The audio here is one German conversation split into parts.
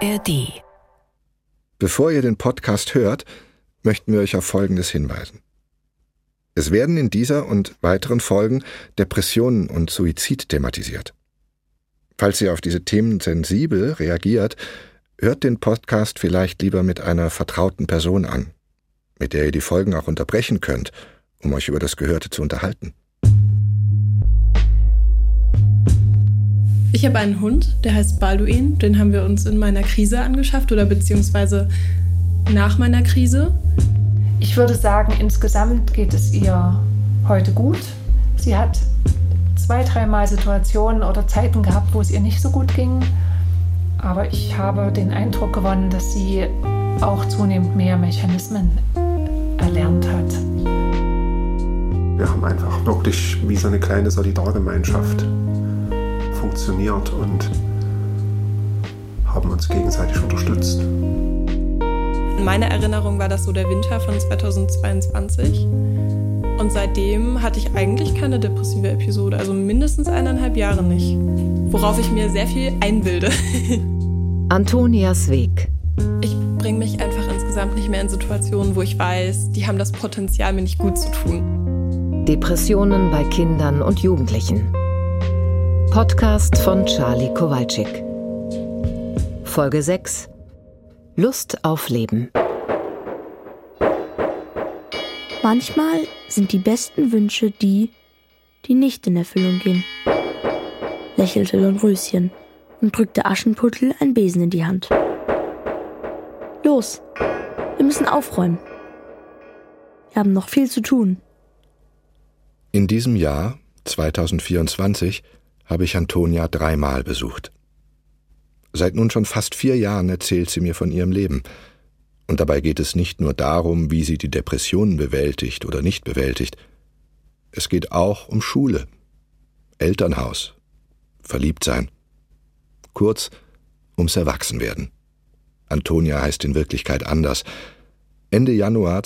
ARD. Bevor ihr den Podcast hört, möchten wir euch auf Folgendes hinweisen. Es werden in dieser und weiteren Folgen Depressionen und Suizid thematisiert. Falls ihr auf diese Themen sensibel reagiert, hört den Podcast vielleicht lieber mit einer vertrauten Person an, mit der ihr die Folgen auch unterbrechen könnt, um euch über das Gehörte zu unterhalten. Ich habe einen Hund, der heißt Balduin. Den haben wir uns in meiner Krise angeschafft oder beziehungsweise nach meiner Krise. Ich würde sagen, insgesamt geht es ihr heute gut. Sie hat 2-3 Mal Situationen oder Zeiten gehabt, wo es ihr nicht so gut ging. Aber ich habe den Eindruck gewonnen, dass sie auch zunehmend mehr Mechanismen erlernt hat. Wir haben einfach wirklich wie so eine kleine Solidargemeinschaft funktioniert und haben uns gegenseitig unterstützt. In meiner Erinnerung war das so der Winter von 2022. Und seitdem hatte ich eigentlich keine depressive Episode, also mindestens 1,5 Jahre nicht. Worauf ich mir sehr viel einbilde. Antonias Weg. Ich bringe mich einfach insgesamt nicht mehr in Situationen, wo ich weiß, die haben das Potenzial, mir nicht gut zu tun. Depressionen bei Kindern und Jugendlichen. Podcast von Charlie Kowalczyk. Folge 6. Lust auf Leben. Manchmal sind die besten Wünsche die, die nicht in Erfüllung gehen, lächelte Dornröschen und drückte Aschenputtel einen Besen in die Hand. Los, wir müssen aufräumen. Wir haben noch viel zu tun. In diesem Jahr, 2024, habe ich Antonia 3-mal besucht. Seit nun schon fast 4 Jahren erzählt sie mir von ihrem Leben. Und dabei geht es nicht nur darum, wie sie die Depressionen bewältigt oder nicht bewältigt. Es geht auch um Schule, Elternhaus, Verliebtsein. Kurz, ums Erwachsenwerden. Antonia heißt in Wirklichkeit anders. Ende Januar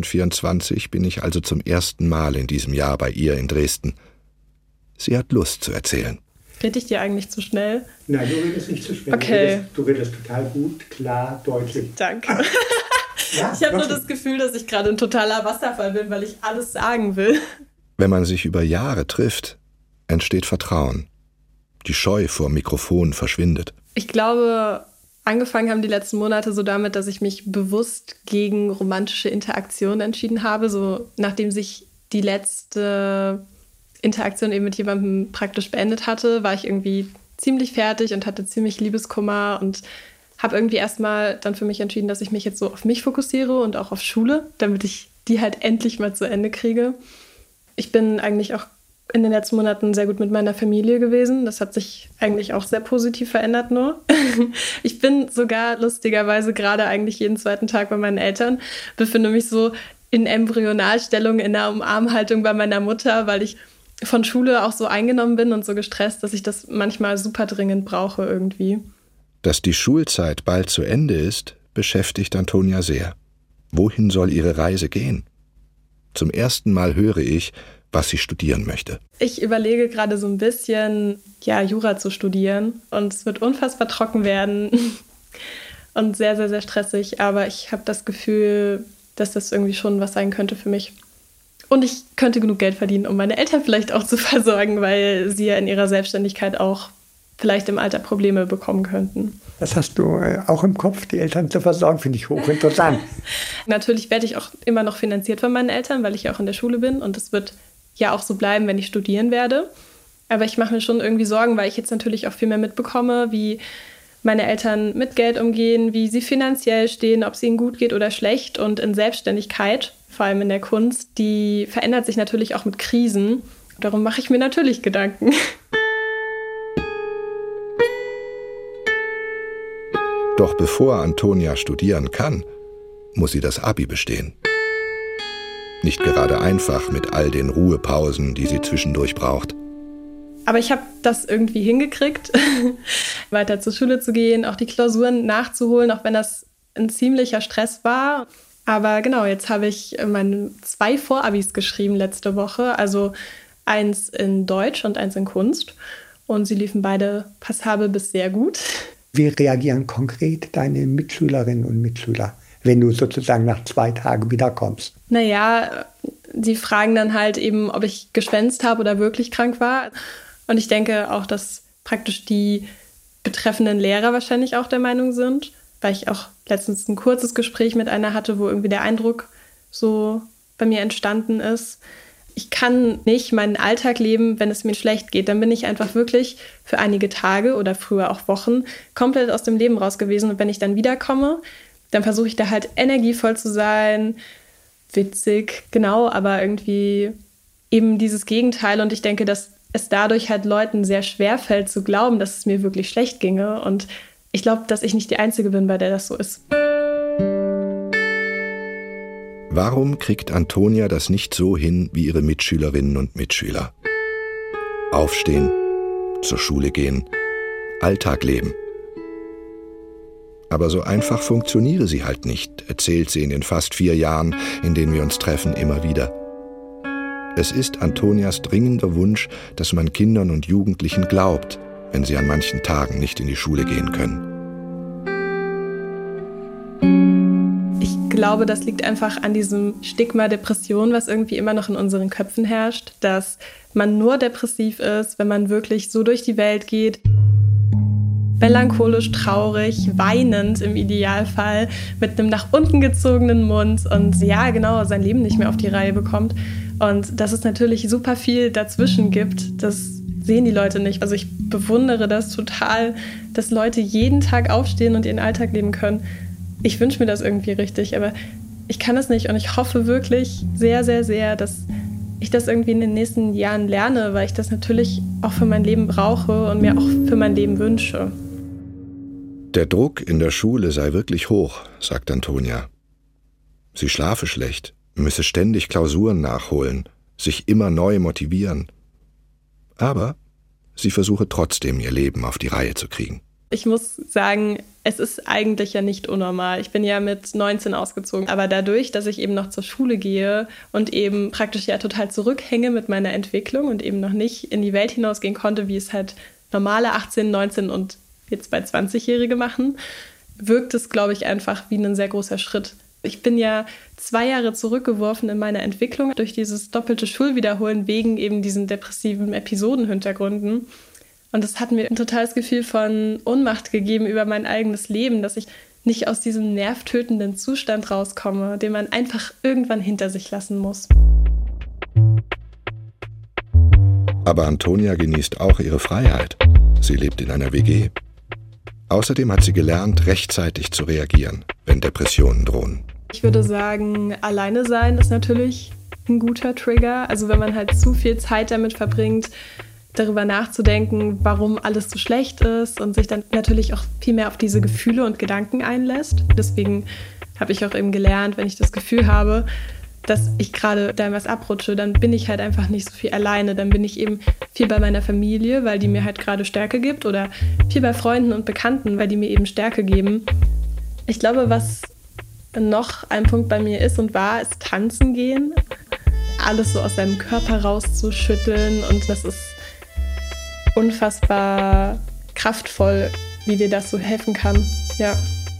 2024 bin ich also zum ersten Mal in diesem Jahr bei ihr in Dresden. Sie hat Lust zu erzählen. Rede ich dir eigentlich zu schnell? Nein, du redest nicht zu schnell. Okay. Du redest total gut, klar, deutlich. Danke. Ja, ich habe nur das Gefühl, dass ich gerade ein totaler Wasserfall bin, weil ich alles sagen will. Wenn man sich über Jahre trifft, entsteht Vertrauen. Die Scheu vor dem Mikrofon verschwindet. Ich glaube, angefangen haben die letzten Monate so damit, dass ich mich bewusst gegen romantische Interaktionen entschieden habe. So nachdem sich die letzte Interaktion eben mit jemandem praktisch beendet hatte, war ich irgendwie ziemlich fertig und hatte ziemlich Liebeskummer und habe irgendwie erstmal dann für mich entschieden, dass ich mich jetzt so auf mich fokussiere und auch auf Schule, damit ich die halt endlich mal zu Ende kriege. Ich bin eigentlich auch in den letzten Monaten sehr gut mit meiner Familie gewesen. Das hat sich eigentlich auch sehr positiv verändert nur. Ich bin sogar lustigerweise gerade eigentlich jeden 2. Tag bei meinen Eltern, befinde mich so in Embryonalstellung, in der Umarmhaltung bei meiner Mutter, weil ich von Schule auch so eingenommen bin und so gestresst, dass ich das manchmal super dringend brauche irgendwie. Dass die Schulzeit bald zu Ende ist, beschäftigt Antonia sehr. Wohin soll ihre Reise gehen? Zum ersten Mal höre ich, was sie studieren möchte. Ich überlege gerade so ein bisschen, Jura zu studieren. Und es wird unfassbar trocken werden und sehr, sehr, sehr stressig. Aber ich habe das Gefühl, dass das irgendwie schon was sein könnte für mich. Und ich könnte genug Geld verdienen, um meine Eltern vielleicht auch zu versorgen, weil sie ja in ihrer Selbstständigkeit auch vielleicht im Alter Probleme bekommen könnten. Das hast du auch im Kopf, die Eltern zu versorgen, finde ich hochinteressant. Natürlich werde ich auch immer noch finanziert von meinen Eltern, weil ich ja auch in der Schule bin. Und das wird ja auch so bleiben, wenn ich studieren werde. Aber ich mache mir schon irgendwie Sorgen, weil ich jetzt natürlich auch viel mehr mitbekomme, wie meine Eltern mit Geld umgehen, wie sie finanziell stehen, ob es ihnen gut geht oder schlecht. Und in Selbstständigkeit, vor allem in der Kunst, die verändert sich natürlich auch mit Krisen. Darum mache ich mir natürlich Gedanken. Doch bevor Antonia studieren kann, muss sie das Abi bestehen. Nicht gerade einfach mit all den Ruhepausen, die sie zwischendurch braucht. Aber ich habe das irgendwie hingekriegt, weiter zur Schule zu gehen, auch die Klausuren nachzuholen, auch wenn das ein ziemlicher Stress war. Aber genau, jetzt habe ich meine 2 Vorabis geschrieben letzte Woche, also eins in Deutsch und eins in Kunst. Und sie liefen beide passabel bis sehr gut. Wie reagieren konkret deine Mitschülerinnen und Mitschüler, wenn du sozusagen nach 2 Tagen wiederkommst? Naja, die fragen dann halt eben, ob ich geschwänzt habe oder wirklich krank war. Und ich denke auch, dass praktisch die betreffenden Lehrer wahrscheinlich auch der Meinung sind, weil ich auch letztens ein kurzes Gespräch mit einer hatte, wo irgendwie der Eindruck so bei mir entstanden ist. Ich kann nicht meinen Alltag leben, wenn es mir schlecht geht. Dann bin ich einfach wirklich für einige Tage oder früher auch Wochen komplett aus dem Leben raus gewesen. Und wenn ich dann wiederkomme, dann versuche ich da halt energievoll zu sein, witzig, genau, aber irgendwie eben dieses Gegenteil. Und ich denke, dass es dadurch halt Leuten sehr schwer fällt zu glauben, dass es mir wirklich schlecht ginge. Und ich glaube, dass ich nicht die Einzige bin, bei der das so ist. Warum kriegt Antonia das nicht so hin wie ihre Mitschülerinnen und Mitschüler? Aufstehen, zur Schule gehen, Alltag leben. Aber so einfach funktioniere sie halt nicht, erzählt sie in den fast 4 Jahren, in denen wir uns treffen, immer wieder. Es ist Antonias dringender Wunsch, dass man Kindern und Jugendlichen glaubt, wenn sie an manchen Tagen nicht in die Schule gehen können. Ich glaube, das liegt einfach an diesem Stigma Depression, was irgendwie immer noch in unseren Köpfen herrscht, dass man nur depressiv ist, wenn man wirklich so durch die Welt geht, melancholisch, traurig, weinend im Idealfall, mit einem nach unten gezogenen Mund und ja, genau, sein Leben nicht mehr auf die Reihe bekommt. Und dass es natürlich super viel dazwischen gibt, das sehen die Leute nicht. Also ich bewundere das total, dass Leute jeden Tag aufstehen und ihren Alltag leben können. Ich wünsche mir das irgendwie richtig, aber ich kann das nicht. Und ich hoffe wirklich sehr, sehr, sehr, dass ich das irgendwie in den nächsten Jahren lerne, weil ich das natürlich auch für mein Leben brauche und mir auch für mein Leben wünsche. Der Druck in der Schule sei wirklich hoch, sagt Antonia. Sie schlafe schlecht, müsse ständig Klausuren nachholen, sich immer neu motivieren. Aber sie versuche trotzdem, ihr Leben auf die Reihe zu kriegen. Ich muss sagen, es ist eigentlich ja nicht unnormal. Ich bin ja mit 19 ausgezogen. Aber dadurch, dass ich eben noch zur Schule gehe und eben praktisch ja total zurückhänge mit meiner Entwicklung und eben noch nicht in die Welt hinausgehen konnte, wie es halt normale 18, 19 und jetzt bei 20-Jährige machen, wirkt es, glaube ich, einfach wie ein sehr großer Schritt. Ich bin ja 2 Jahre zurückgeworfen in meiner Entwicklung durch dieses doppelte Schulwiederholen wegen eben diesen depressiven Episodenhintergründen. Und das hat mir ein totales Gefühl von Ohnmacht gegeben über mein eigenes Leben, dass ich nicht aus diesem nervtötenden Zustand rauskomme, den man einfach irgendwann hinter sich lassen muss. Aber Antonia genießt auch ihre Freiheit. Sie lebt in einer WG. Außerdem hat sie gelernt, rechtzeitig zu reagieren, wenn Depressionen drohen. Ich würde sagen, alleine sein ist natürlich ein guter Trigger. Also wenn man halt zu viel Zeit damit verbringt, darüber nachzudenken, warum alles so schlecht ist und sich dann natürlich auch viel mehr auf diese Gefühle und Gedanken einlässt. Deswegen habe ich auch eben gelernt, wenn ich das Gefühl habe, dass ich gerade da was abrutsche, dann bin ich halt einfach nicht so viel alleine. Dann bin ich eben viel bei meiner Familie, weil die mir halt gerade Stärke gibt, oder viel bei Freunden und Bekannten, weil die mir eben Stärke geben. Ich glaube, was noch ein Punkt bei mir ist und war, ist tanzen gehen. Alles so aus seinem Körper rauszuschütteln, und das ist unfassbar kraftvoll, wie dir das so helfen kann. Ja.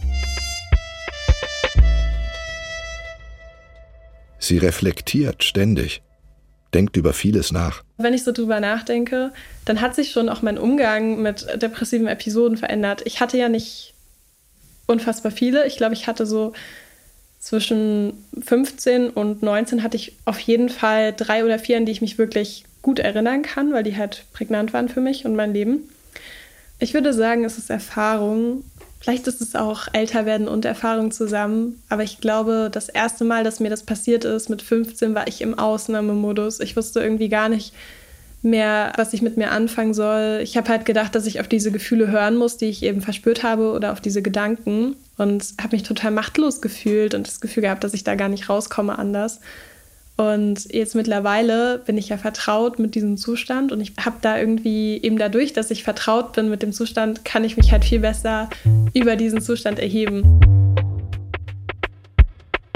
Sie reflektiert ständig, denkt über vieles nach. Wenn ich so drüber nachdenke, dann hat sich schon auch mein Umgang mit depressiven Episoden verändert. Ich hatte ja nicht unfassbar viele. Ich glaube, ich hatte so zwischen 15 und 19 hatte ich auf jeden Fall 3 oder 4, an die ich mich wirklich gut erinnern kann, weil die halt prägnant waren für mich und mein Leben. Ich würde sagen, es ist Erfahrung. Vielleicht ist es auch Älterwerden und Erfahrung zusammen. Aber ich glaube, das erste Mal, dass mir das passiert ist, mit 15, war ich im Ausnahmemodus. Ich wusste irgendwie gar nicht mehr, was ich mit mir anfangen soll. Ich habe halt gedacht, dass ich auf diese Gefühle hören muss, die ich eben verspürt habe, oder auf diese Gedanken. Und habe mich total machtlos gefühlt und das Gefühl gehabt, dass ich da gar nicht rauskomme anders. Und jetzt mittlerweile bin ich ja vertraut mit diesem Zustand, und ich habe da irgendwie eben dadurch, dass ich vertraut bin mit dem Zustand, kann ich mich halt viel besser über diesen Zustand erheben.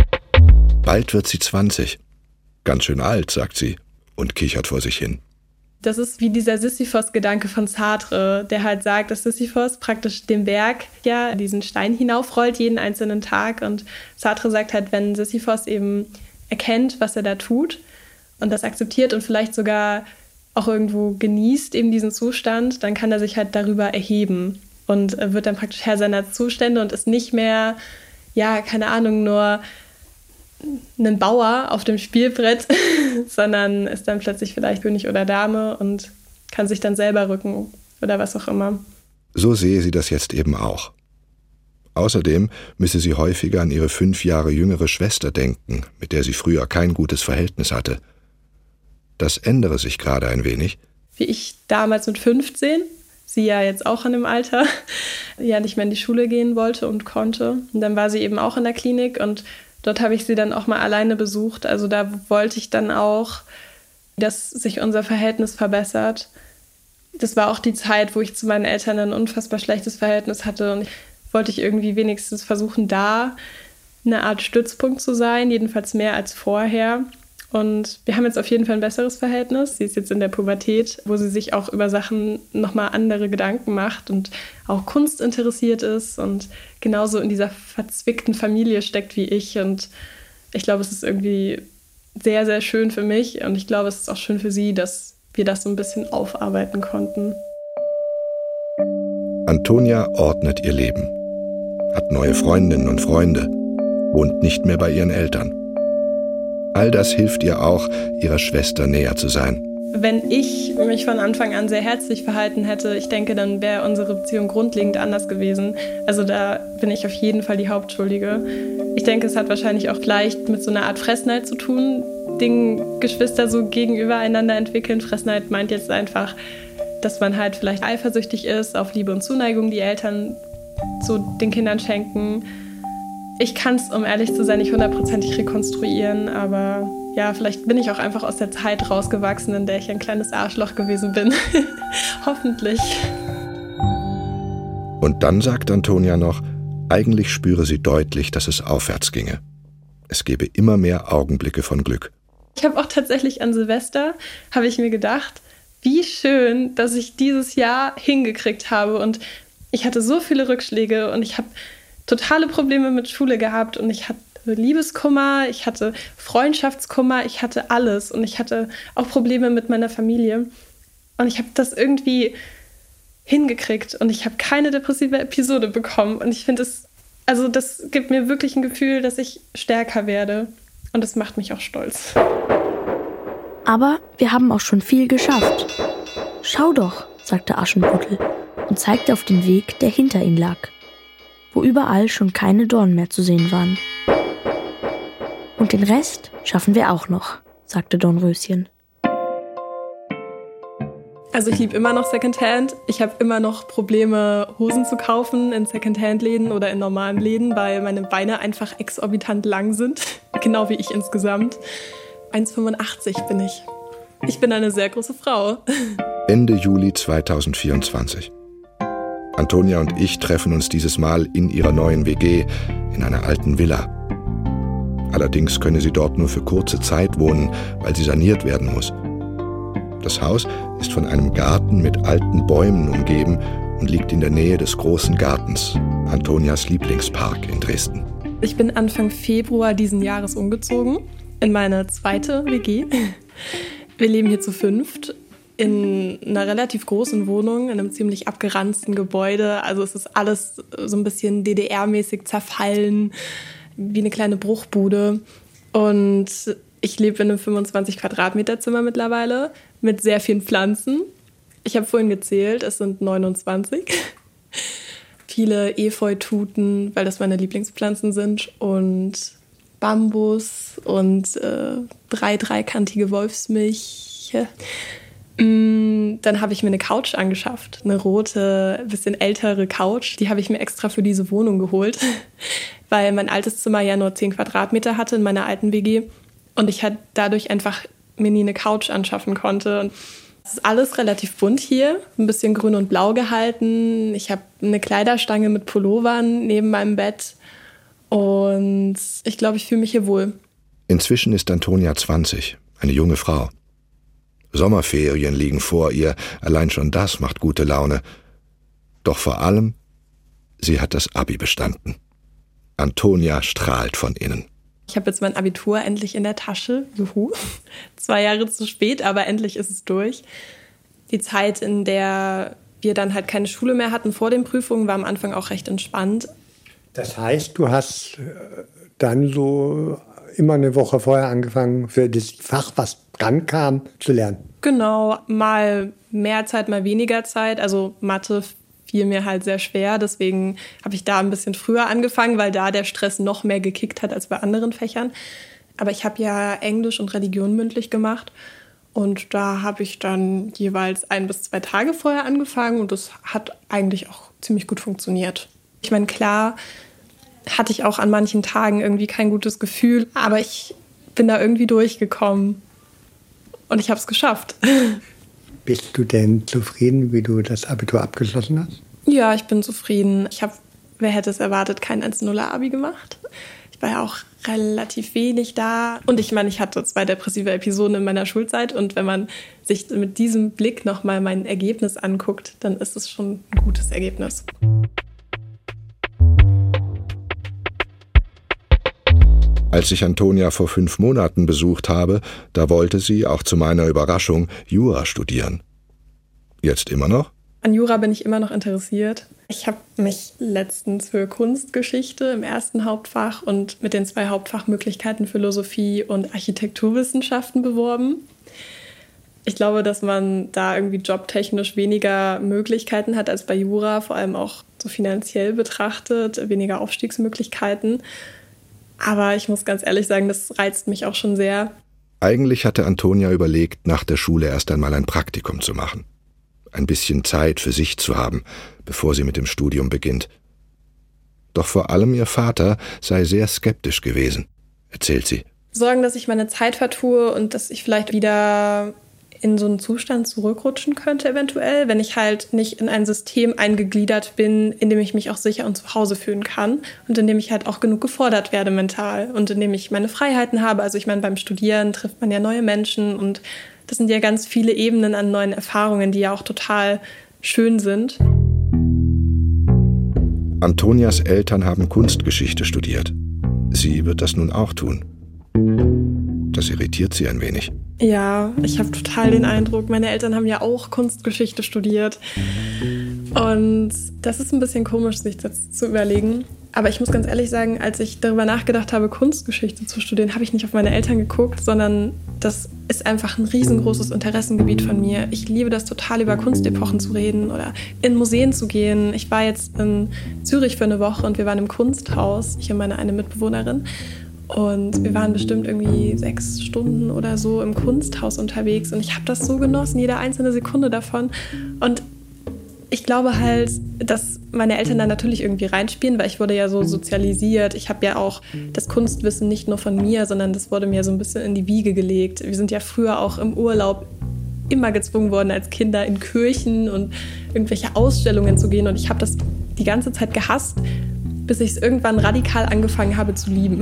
Bald wird sie 20. Ganz schön alt, sagt sie und kichert vor sich hin. Das ist wie dieser Sisyphos-Gedanke von Sartre, der halt sagt, dass Sisyphos praktisch den Berg, ja, diesen Stein hinaufrollt, jeden einzelnen Tag. Und Sartre sagt halt, wenn Sisyphos eben erkennt, was er da tut und das akzeptiert und vielleicht sogar auch irgendwo genießt, eben diesen Zustand, dann kann er sich halt darüber erheben und wird dann praktisch Herr seiner Zustände und ist nicht mehr, ja, keine Ahnung, nur ein Bauer auf dem Spielbrett, sondern ist dann plötzlich vielleicht König oder Dame und kann sich dann selber rücken oder was auch immer. So sehe sie das jetzt eben auch. Außerdem müsse sie häufiger an ihre 5 Jahre jüngere Schwester denken, mit der sie früher kein gutes Verhältnis hatte. Das ändere sich gerade ein wenig. Wie ich damals mit 15, sie ja jetzt auch in dem Alter, ja nicht mehr in die Schule gehen wollte und konnte. Und dann war sie eben auch in der Klinik und dort habe ich sie dann auch mal alleine besucht. Also da wollte ich dann auch, dass sich unser Verhältnis verbessert. Das war auch die Zeit, wo ich zu meinen Eltern ein unfassbar schlechtes Verhältnis hatte. Und wollte ich irgendwie wenigstens versuchen, da eine Art Stützpunkt zu sein, jedenfalls mehr als vorher. Und wir haben jetzt auf jeden Fall ein besseres Verhältnis. Sie ist jetzt in der Pubertät, wo sie sich auch über Sachen nochmal andere Gedanken macht und auch Kunst interessiert ist und genauso in dieser verzwickten Familie steckt wie ich. Und ich glaube, es ist irgendwie sehr, sehr schön für mich und ich glaube, es ist auch schön für sie, dass wir das so ein bisschen aufarbeiten konnten. Antonia ordnet ihr Leben, hat neue Freundinnen und Freunde, wohnt nicht mehr bei ihren Eltern. All das hilft ihr auch, ihrer Schwester näher zu sein. Wenn ich mich von Anfang an sehr herzlich verhalten hätte, ich denke, dann wäre unsere Beziehung grundlegend anders gewesen. Also da bin ich auf jeden Fall die Hauptschuldige. Ich denke, es hat wahrscheinlich auch leicht mit so einer Art Fressneit zu tun, den Geschwister so gegenüber einander entwickeln. Fressneit meint jetzt einfach, dass man halt vielleicht eifersüchtig ist auf Liebe und Zuneigung, die Eltern zu den Kindern schenken. Ich kann es, um ehrlich zu sein, nicht 100%ig rekonstruieren, aber ja, vielleicht bin ich auch einfach aus der Zeit rausgewachsen, in der ich ein kleines Arschloch gewesen bin. Hoffentlich. Und dann sagt Antonia noch, eigentlich spüre sie deutlich, dass es aufwärts ginge. Es gebe immer mehr Augenblicke von Glück. Ich habe auch tatsächlich an Silvester, habe ich mir gedacht, wie schön, dass ich dieses Jahr hingekriegt habe. Und ich hatte so viele Rückschläge und ich habe totale Probleme mit Schule gehabt und ich hatte Liebeskummer, ich hatte Freundschaftskummer, ich hatte alles und ich hatte auch Probleme mit meiner Familie und ich habe das irgendwie hingekriegt und ich habe keine depressive Episode bekommen und ich finde das gibt mir wirklich ein Gefühl, dass ich stärker werde und das macht mich auch stolz. Aber wir haben auch schon viel geschafft. Schau doch, sagte Aschenputtel und zeigte auf den Weg, der hinter ihnen lag, wo überall schon keine Dornen mehr zu sehen waren. Und den Rest schaffen wir auch noch, sagte Dornröschen. Also ich liebe immer noch Secondhand. Ich habe immer noch Probleme, Hosen zu kaufen in Secondhand-Läden oder in normalen Läden, weil meine Beine einfach exorbitant lang sind. Genau wie ich insgesamt. 1,85 bin ich. Ich bin eine sehr große Frau. Ende Juli 2024. Antonia und ich treffen uns dieses Mal in ihrer neuen WG in einer alten Villa. Allerdings könne sie dort nur für kurze Zeit wohnen, weil sie saniert werden muss. Das Haus ist von einem Garten mit alten Bäumen umgeben und liegt in der Nähe des großen Gartens, Antonias Lieblingspark in Dresden. Ich bin Anfang Februar diesen Jahres umgezogen in meine zweite WG. Wir leben hier zu 5. In einer relativ großen Wohnung, in einem ziemlich abgeranzten Gebäude. Also es ist alles so ein bisschen DDR-mäßig zerfallen, wie eine kleine Bruchbude. Und ich lebe in einem 25 Quadratmeter Zimmer mittlerweile mit sehr vielen Pflanzen. Ich habe vorhin gezählt, es sind 29. Viele Efeututen, weil das meine Lieblingspflanzen sind. Und Bambus und 3 dreikantige Wolfsmilche. Dann habe ich mir eine Couch angeschafft, eine rote, bisschen ältere Couch. Die habe ich mir extra für diese Wohnung geholt, weil mein altes Zimmer ja nur 10 Quadratmeter hatte in meiner alten WG und ich halt dadurch einfach mir nie eine Couch anschaffen konnte. Und es ist alles relativ bunt hier, ein bisschen grün und blau gehalten. Ich habe eine Kleiderstange mit Pullovern neben meinem Bett und ich glaube, ich fühle mich hier wohl. Inzwischen ist Antonia 20, eine junge Frau. Sommerferien liegen vor ihr, allein schon das macht gute Laune. Doch vor allem, sie hat das Abi bestanden. Antonia strahlt von innen. Ich habe jetzt mein Abitur endlich in der Tasche. Juhu. 2 Jahre zu spät, aber endlich ist es durch. Die Zeit, in der wir dann halt keine Schule mehr hatten vor den Prüfungen, war am Anfang auch recht entspannt. Das heißt, du hast dann so immer eine Woche vorher angefangen, für das Fach, was dran kam, zu lernen. Genau, mal mehr Zeit, mal weniger Zeit. Also Mathe fiel mir halt sehr schwer. Deswegen habe ich da ein bisschen früher angefangen, weil da der Stress noch mehr gekickt hat als bei anderen Fächern. Aber ich habe ja Englisch und Religion mündlich gemacht. Und da habe ich dann jeweils 1 bis 2 Tage vorher angefangen. Und das hat eigentlich auch ziemlich gut funktioniert. Ich meine, klar hatte ich auch an manchen Tagen irgendwie kein gutes Gefühl. Aber ich bin da irgendwie durchgekommen. Und ich habe es geschafft. Bist du denn zufrieden, wie du das Abitur abgeschlossen hast? Ja, ich bin zufrieden. Ich habe, wer hätte es erwartet, kein 1-0er-Abi gemacht. Ich war ja auch relativ wenig da. Und ich meine, ich hatte 2 depressive Episoden in meiner Schulzeit. Und wenn man sich mit diesem Blick nochmal mein Ergebnis anguckt, dann ist es schon ein gutes Ergebnis. Als ich Antonia vor 5 Monaten besucht habe, da wollte sie, auch zu meiner Überraschung, Jura studieren. Jetzt immer noch? An Jura bin ich immer noch interessiert. Ich habe mich letztens für Kunstgeschichte im 1. Hauptfach und mit den 2 Hauptfachmöglichkeiten Philosophie und Architekturwissenschaften beworben. Ich glaube, dass man da irgendwie jobtechnisch weniger Möglichkeiten hat als bei Jura, vor allem auch so finanziell betrachtet, weniger Aufstiegsmöglichkeiten. Aber ich muss ganz ehrlich sagen, das reizt mich auch schon sehr. Eigentlich hatte Antonia überlegt, nach der Schule erst einmal ein Praktikum zu machen. Ein bisschen Zeit für sich zu haben, bevor sie mit dem Studium beginnt. Doch vor allem ihr Vater sei sehr skeptisch gewesen, erzählt sie. Sorgen, dass ich meine Zeit vertue und dass ich vielleicht wieder in so einen Zustand zurückrutschen könnte eventuell, wenn ich halt nicht in ein System eingegliedert bin, in dem ich mich auch sicher und zu Hause fühlen kann und in dem ich halt auch genug gefordert werde mental und in dem ich meine Freiheiten habe. Also ich meine, beim Studieren trifft man ja neue Menschen und das sind ja ganz viele Ebenen an neuen Erfahrungen, die ja auch total schön sind. Antonias Eltern haben Kunstgeschichte studiert. Sie wird das nun auch tun. Das irritiert sie ein wenig. Ja, ich habe total den Eindruck, meine Eltern haben ja auch Kunstgeschichte studiert. Und das ist ein bisschen komisch, sich das zu überlegen. Aber ich muss ganz ehrlich sagen, als ich darüber nachgedacht habe, Kunstgeschichte zu studieren, habe ich nicht auf meine Eltern geguckt, sondern das ist einfach ein riesengroßes Interessengebiet von mir. Ich liebe das total, über Kunstepochen zu reden oder in Museen zu gehen. Ich war jetzt in Zürich für eine Woche und wir waren im Kunsthaus, ich und meine eine Mitbewohnerin. Und wir waren bestimmt irgendwie 6 Stunden oder so im Kunsthaus unterwegs. Und ich habe das so genossen, jede einzelne Sekunde davon. Und ich glaube halt, dass meine Eltern da natürlich irgendwie reinspielen, weil ich wurde ja so sozialisiert. Ich habe ja auch das Kunstwissen nicht nur von mir, sondern das wurde mir so ein bisschen in die Wiege gelegt. Wir sind ja früher auch im Urlaub immer gezwungen worden, als Kinder in Kirchen und irgendwelche Ausstellungen zu gehen. Und ich habe das die ganze Zeit gehasst, bis ich es irgendwann radikal angefangen habe zu lieben.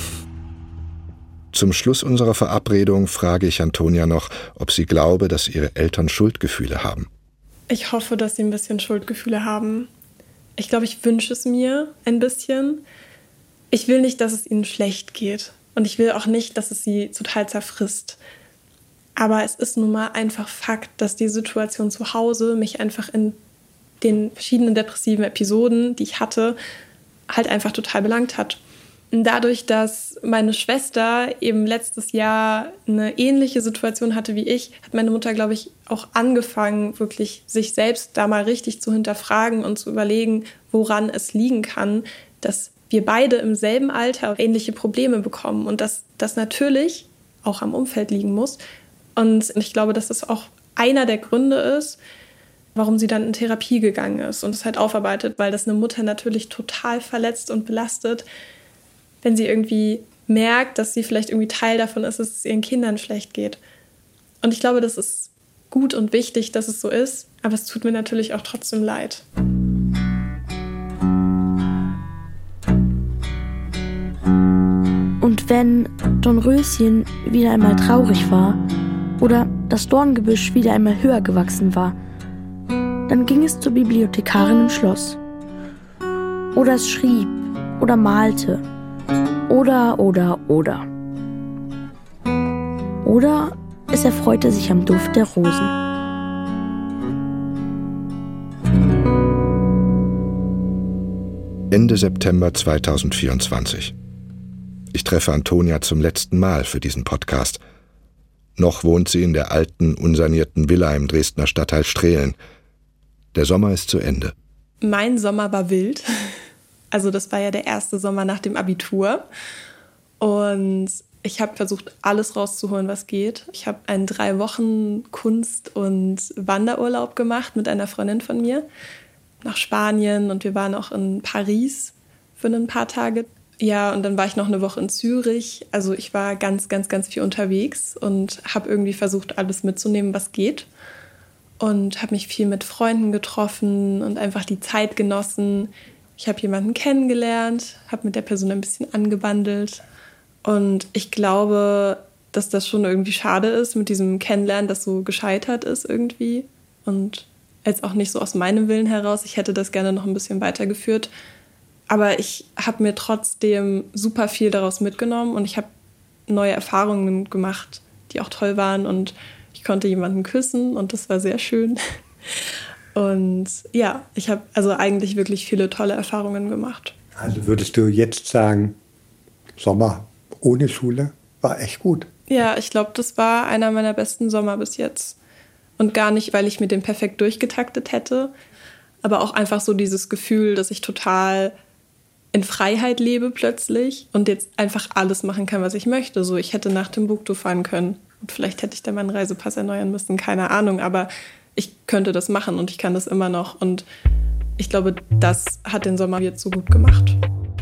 Zum Schluss unserer Verabredung frage ich Antonia noch, ob sie glaube, dass ihre Eltern Schuldgefühle haben. Ich hoffe, dass sie ein bisschen Schuldgefühle haben. Ich glaube, ich wünsche es mir ein bisschen. Ich will nicht, dass es ihnen schlecht geht. Und ich will auch nicht, dass es sie total zerfrisst. Aber es ist nun mal einfach Fakt, dass die Situation zu Hause mich einfach in den verschiedenen depressiven Episoden, die ich hatte, halt einfach total belangt hat. Dadurch, dass meine Schwester eben letztes Jahr eine ähnliche Situation hatte wie ich, hat meine Mutter, glaube ich, auch angefangen, wirklich sich selbst da mal richtig zu hinterfragen und zu überlegen, woran es liegen kann, dass wir beide im selben Alter ähnliche Probleme bekommen und dass das natürlich auch am Umfeld liegen muss. Und ich glaube, dass das auch einer der Gründe ist, warum sie dann in Therapie gegangen ist und es halt aufarbeitet, weil das eine Mutter natürlich total verletzt und belastet, wenn sie irgendwie merkt, dass sie vielleicht irgendwie Teil davon ist, dass es ihren Kindern schlecht geht. Und ich glaube, das ist gut und wichtig, dass es so ist, aber es tut mir natürlich auch trotzdem leid. Und wenn Dornröschen wieder einmal traurig war, oder das Dorngebüsch wieder einmal höher gewachsen war. Dann ging es zur Bibliothekarin im Schloss. Oder es schrieb oder malte. Oder. Oder es erfreute sich am Duft der Rosen. Ende September 2024. Ich treffe Antonia zum letzten Mal für diesen Podcast. Noch wohnt sie in der alten, unsanierten Villa im Dresdner Stadtteil Strehlen. Der Sommer ist zu Ende. Mein Sommer war wild. Also das war ja der erste Sommer nach dem Abitur. Und ich habe versucht, alles rauszuholen, was geht. Ich habe einen 3 Wochen Kunst- und Wanderurlaub gemacht mit einer Freundin von mir nach Spanien. Und wir waren auch in Paris für ein paar Tage. Ja, und dann war ich noch eine Woche in Zürich. Also ich war ganz viel unterwegs und habe irgendwie versucht, alles mitzunehmen, was geht. Und habe mich viel mit Freunden getroffen und einfach die Zeit genossen. Ich habe jemanden kennengelernt, habe mit der Person ein bisschen angebandelt. Und ich glaube, dass das schon irgendwie schade ist mit diesem Kennenlernen, das so gescheitert ist irgendwie. Und jetzt auch nicht so aus meinem Willen heraus. Ich hätte das gerne noch ein bisschen weitergeführt. Aber ich habe mir trotzdem super viel daraus mitgenommen und ich habe neue Erfahrungen gemacht, die auch toll waren. Und ich konnte jemanden küssen und das war sehr schön. Und ja, ich habe also eigentlich wirklich viele tolle Erfahrungen gemacht. Also würdest du jetzt sagen, Sommer ohne Schule war echt gut? Ja, ich glaube, das war einer meiner besten Sommer bis jetzt. Und gar nicht, weil ich mir den perfekt durchgetaktet hätte, aber auch einfach so dieses Gefühl, dass ich total in Freiheit lebe plötzlich und jetzt einfach alles machen kann, was ich möchte. So, ich hätte nach Timbuktu fahren können. Und vielleicht hätte ich dann meinen Reisepass erneuern müssen, keine Ahnung. Aber ich könnte das machen und ich kann das immer noch. Und ich glaube, das hat den Sommer jetzt so gut gemacht.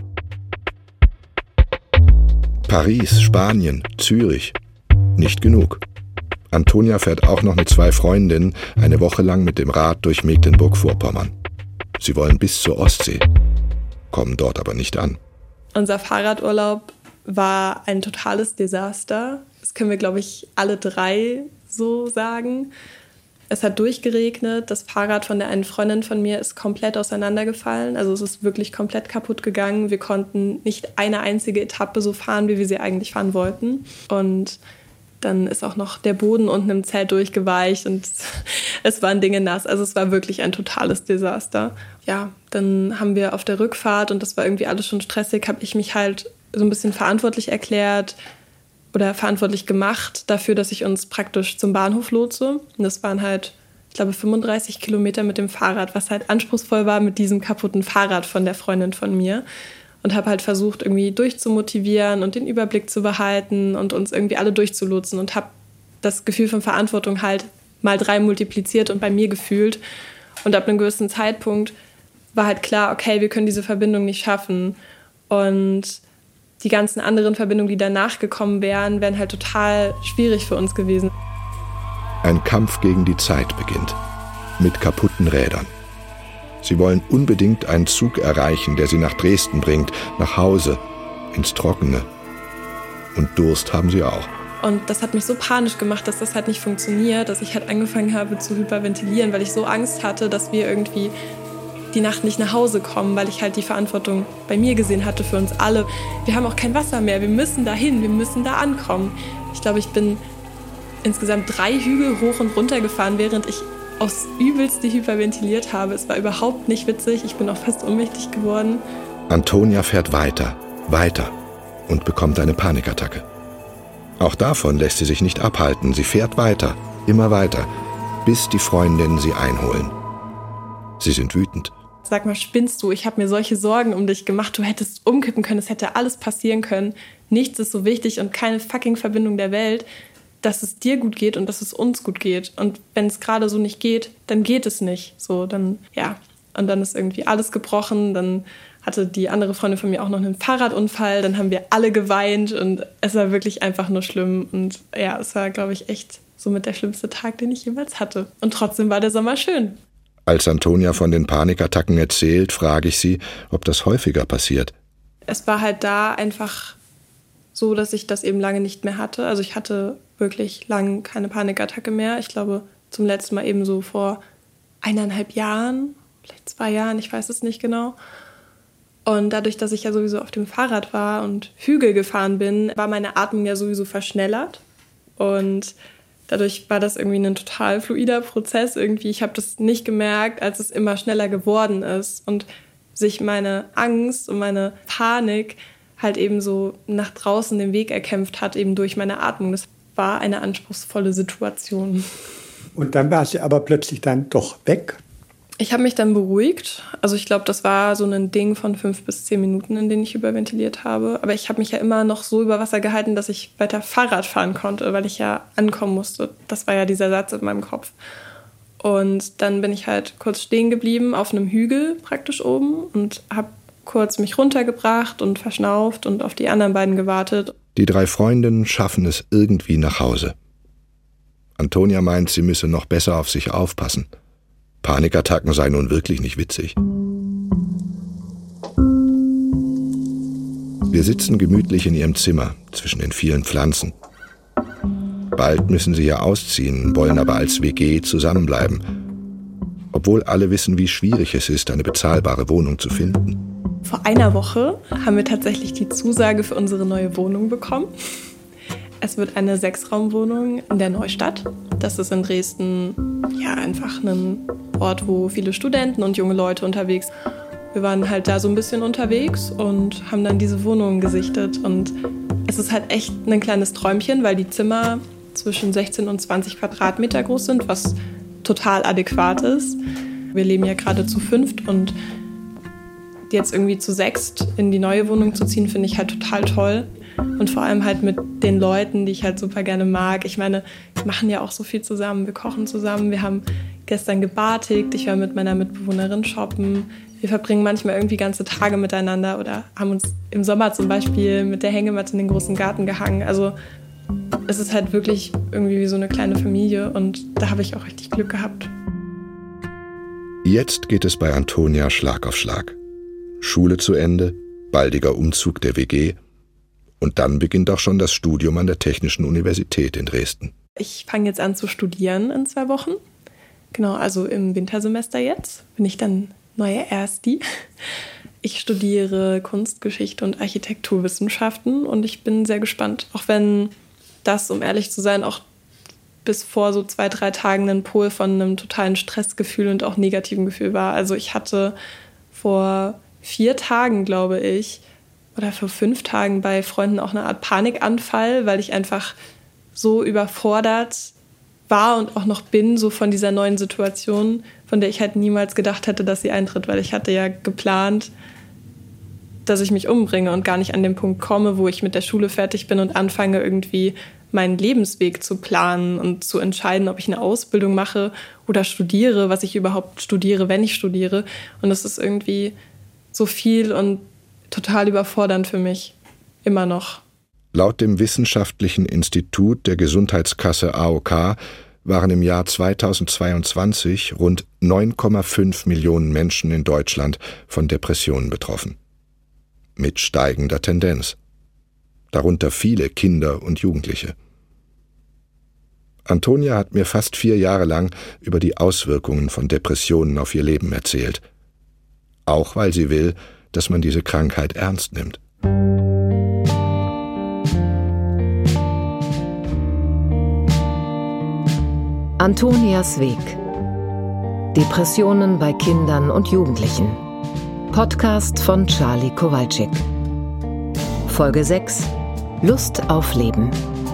Paris, Spanien, Zürich. Nicht genug. Antonia fährt auch noch mit 2 Freundinnen eine Woche lang mit dem Rad durch Mecklenburg-Vorpommern. Sie wollen bis zur Ostsee, kommen dort aber nicht an. Unser Fahrradurlaub war ein totales Desaster. Das können wir, glaube ich, alle 3 so sagen. Es hat durchgeregnet. Das Fahrrad von der einen Freundin von mir ist komplett auseinandergefallen. Also es ist wirklich komplett kaputt gegangen. Wir konnten nicht eine einzige Etappe so fahren, wie wir sie eigentlich fahren wollten. Und dann ist auch noch der Boden unten im Zelt durchgeweicht und es waren Dinge nass. Also es war wirklich ein totales Desaster. Ja, dann haben wir auf der Rückfahrt, und das war irgendwie alles schon stressig, habe ich mich halt so ein bisschen verantwortlich erklärt oder verantwortlich gemacht dafür, dass ich uns praktisch zum Bahnhof lotse. Und das waren halt, ich glaube, 35 Kilometer mit dem Fahrrad, was halt anspruchsvoll war mit diesem kaputten Fahrrad von der Freundin von mir. Und habe halt versucht, irgendwie durchzumotivieren und den Überblick zu behalten und uns irgendwie alle durchzulotsen. Und habe das Gefühl von Verantwortung halt mal 3 multipliziert und bei mir gefühlt. Und ab einem gewissen Zeitpunkt war halt klar, okay, wir können diese Verbindung nicht schaffen. Und die ganzen anderen Verbindungen, die danach gekommen wären, wären halt total schwierig für uns gewesen. Ein Kampf gegen die Zeit beginnt. Mit kaputten Rädern. Sie wollen unbedingt einen Zug erreichen, der sie nach Dresden bringt, nach Hause, ins Trockene. Und Durst haben sie auch. Und das hat mich so panisch gemacht, dass das halt nicht funktioniert, dass ich halt angefangen habe zu hyperventilieren, weil ich so Angst hatte, dass wir irgendwie die Nacht nicht nach Hause kommen, weil ich halt die Verantwortung bei mir gesehen hatte für uns alle. Wir haben auch kein Wasser mehr, wir müssen dahin, wir müssen da ankommen. Ich glaube, ich bin insgesamt 3 Hügel hoch und runter gefahren, während ich aufs Übelste hyperventiliert habe. Es war überhaupt nicht witzig, ich bin auch fast ohnmächtig geworden. Antonia fährt weiter und bekommt eine Panikattacke. Auch davon lässt sie sich nicht abhalten. Sie fährt weiter, immer weiter, bis die Freundinnen sie einholen. Sie sind wütend. Sag mal, spinnst du? Ich habe mir solche Sorgen um dich gemacht. Du hättest umkippen können, es hätte alles passieren können. Nichts ist so wichtig und keine fucking Verbindung der Welt, dass es dir gut geht und dass es uns gut geht. Und wenn es gerade so nicht geht, dann geht es nicht. So, dann, ja. Und dann ist irgendwie alles gebrochen. Dann hatte die andere Freundin von mir auch noch einen Fahrradunfall. Dann haben wir alle geweint und es war wirklich einfach nur schlimm. Und ja, es war, glaube ich, echt somit der schlimmste Tag, den ich jemals hatte. Und trotzdem war der Sommer schön. Als Antonia von den Panikattacken erzählt, frage ich sie, ob das häufiger passiert. Es war halt da einfach so, dass ich das eben lange nicht mehr hatte. Also ich hatte wirklich lang keine Panikattacke mehr. Ich glaube, zum letzten Mal eben so vor 1,5 Jahren, vielleicht 2 Jahren, ich weiß es nicht genau. Und dadurch, dass ich ja sowieso auf dem Fahrrad war und Hügel gefahren bin, war meine Atmung ja sowieso verschnellert. Und dadurch war das irgendwie ein total fluider Prozess. Irgendwie, ich habe das nicht gemerkt, als es immer schneller geworden ist. Und sich meine Angst und meine Panik halt eben so nach draußen den Weg erkämpft hat, eben durch meine Atmung. Das war eine anspruchsvolle Situation. Und dann war sie aber plötzlich dann doch weg. Ich habe mich dann beruhigt. Also ich glaube, das war so ein Ding von 5 bis 10 Minuten, in denen ich überventiliert habe. Aber ich habe mich ja immer noch so über Wasser gehalten, dass ich weiter Fahrrad fahren konnte, weil ich ja ankommen musste. Das war ja dieser Satz in meinem Kopf. Und dann bin ich halt kurz stehen geblieben auf einem Hügel praktisch oben und habe kurz mich runtergebracht und verschnauft und auf die anderen beiden gewartet. Die 3 Freundinnen schaffen es irgendwie nach Hause. Antonia meint, sie müsse noch besser auf sich aufpassen. Panikattacken seien nun wirklich nicht witzig. Wir sitzen gemütlich in ihrem Zimmer zwischen den vielen Pflanzen. Bald müssen sie ja ausziehen, wollen aber als WG zusammenbleiben. Obwohl alle wissen, wie schwierig es ist, eine bezahlbare Wohnung zu finden. Vor einer Woche haben wir tatsächlich die Zusage für unsere neue Wohnung bekommen. Es wird eine 6-Raum-Wohnung in der Neustadt. Das ist in Dresden ja einfach ein Ort, wo viele Studenten und junge Leute unterwegs sind. Wir waren halt da so ein bisschen unterwegs und haben dann diese Wohnung gesichtet. Und es ist halt echt ein kleines Träumchen, weil die Zimmer zwischen 16 und 20 Quadratmeter groß sind, was total adäquat ist. Wir leben ja gerade zu 5 und jetzt irgendwie zu 6 in die neue Wohnung zu ziehen, finde ich halt total toll. Und vor allem halt mit den Leuten, die ich halt super gerne mag. Ich meine, wir machen ja auch so viel zusammen. Wir kochen zusammen. Wir haben gestern gebartigt. Ich war mit meiner Mitbewohnerin shoppen. Wir verbringen manchmal irgendwie ganze Tage miteinander oder haben uns im Sommer zum Beispiel mit der Hängematte in den großen Garten gehangen. Also es ist halt wirklich irgendwie wie so eine kleine Familie und da habe ich auch richtig Glück gehabt. Jetzt geht es bei Antonia Schlag auf Schlag. Schule zu Ende, baldiger Umzug der WG und dann beginnt auch schon das Studium an der Technischen Universität in Dresden. Ich fange jetzt an zu studieren in 2 Wochen. Genau, also im Wintersemester jetzt bin ich dann neue Ersti. Ich studiere Kunstgeschichte und Architekturwissenschaften und ich bin sehr gespannt, auch wenn das, um ehrlich zu sein, auch bis vor so 2-3 Tagen ein Pol von einem totalen Stressgefühl und auch negativen Gefühl war. Also ich hatte vor 4 Tagen, glaube ich, oder vor 5 Tagen bei Freunden auch eine Art Panikanfall, weil ich einfach so überfordert war und auch noch bin, so von dieser neuen Situation, von der ich halt niemals gedacht hätte, dass sie eintritt, weil ich hatte ja geplant, dass ich mich umbringe und gar nicht an den Punkt komme, wo ich mit der Schule fertig bin und anfange, irgendwie meinen Lebensweg zu planen und zu entscheiden, ob ich eine Ausbildung mache oder studiere, was ich überhaupt studiere, wenn ich studiere. Und das ist irgendwie so viel und total überfordernd für mich. Immer noch. Laut dem Wissenschaftlichen Institut der Gesundheitskasse AOK waren im Jahr 2022 rund 9,5 Millionen Menschen in Deutschland von Depressionen betroffen. Mit steigender Tendenz. Darunter viele Kinder und Jugendliche. Antonia hat mir fast 4 Jahre lang über die Auswirkungen von Depressionen auf ihr Leben erzählt. Auch weil sie will, dass man diese Krankheit ernst nimmt. Antonias Weg. Depressionen bei Kindern und Jugendlichen. Podcast von Charlie Kowalczyk. Folge 6. Lust auf Leben.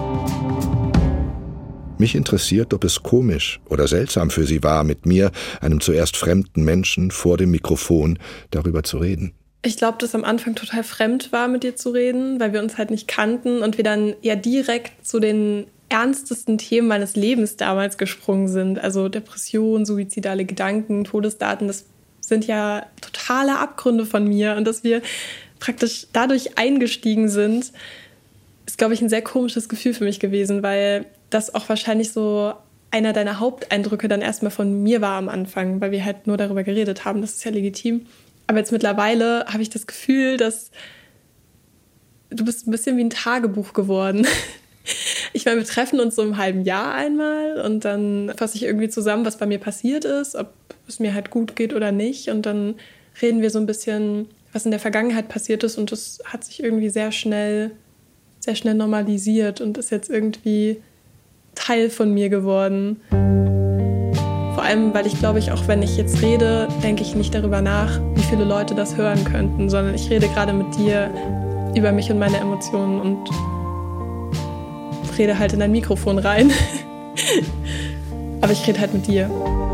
Mich interessiert, ob es komisch oder seltsam für sie war, mit mir, einem zuerst fremden Menschen, vor dem Mikrofon darüber zu reden. Ich glaube, dass am Anfang total fremd war, mit dir zu reden, weil wir uns halt nicht kannten und wir dann ja direkt zu den ernstesten Themen meines Lebens damals gesprungen sind. Also Depression, suizidale Gedanken, Todesdaten, das sind ja totale Abgründe von mir. Und dass wir praktisch dadurch eingestiegen sind, ist, glaube ich, ein sehr komisches Gefühl für mich gewesen, weil das auch wahrscheinlich so einer deiner Haupteindrücke dann erstmal von mir war am Anfang, weil wir halt nur darüber geredet haben. Das ist ja legitim. Aber jetzt mittlerweile habe ich das Gefühl, dass du bist ein bisschen wie ein Tagebuch geworden. Ich meine, wir treffen uns so im halben Jahr einmal und dann fasse ich irgendwie zusammen, was bei mir passiert ist, ob es mir halt gut geht oder nicht. Und dann reden wir so ein bisschen, was in der Vergangenheit passiert ist. Und das hat sich irgendwie sehr schnell normalisiert und ist jetzt irgendwie Teil von mir geworden. Vor allem, weil ich glaube, auch wenn ich jetzt rede, denke ich nicht darüber nach, wie viele Leute das hören könnten, sondern ich rede gerade mit dir über mich und meine Emotionen und rede halt in ein Mikrofon rein. Aber ich rede halt mit dir.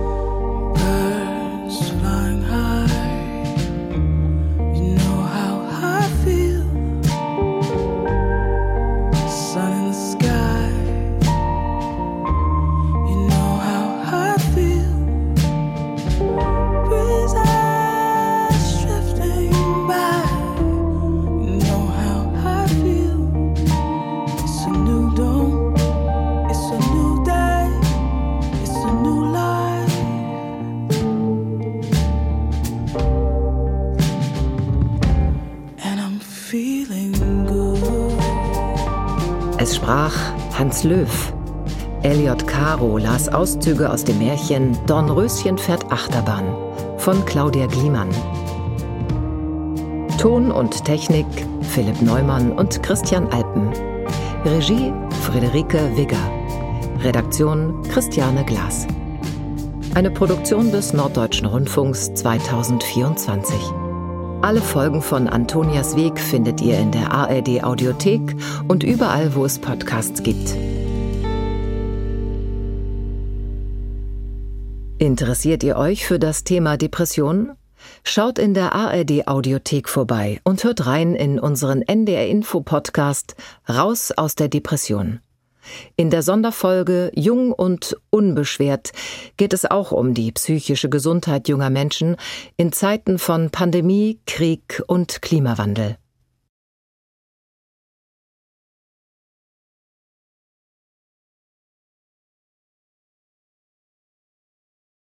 Es sprach Hans Löw. Elliot Caro las Auszüge aus dem Märchen Dornröschen fährt Achterbahn von Claudia Gliemann. Ton und Technik Philipp Neumann und Christian Alpen. Regie Friederike Wigger. Redaktion Christiane Glas. Eine Produktion des Norddeutschen Rundfunks 2024. Alle Folgen von Antonias Weg findet ihr in der ARD Audiothek und überall, wo es Podcasts gibt. Interessiert ihr euch für das Thema Depression? Schaut in der ARD Audiothek vorbei und hört rein in unseren NDR Info Podcast Raus aus der Depression. In der Sonderfolge Jung und unbeschwert geht es auch um die psychische Gesundheit junger Menschen in Zeiten von Pandemie, Krieg und Klimawandel.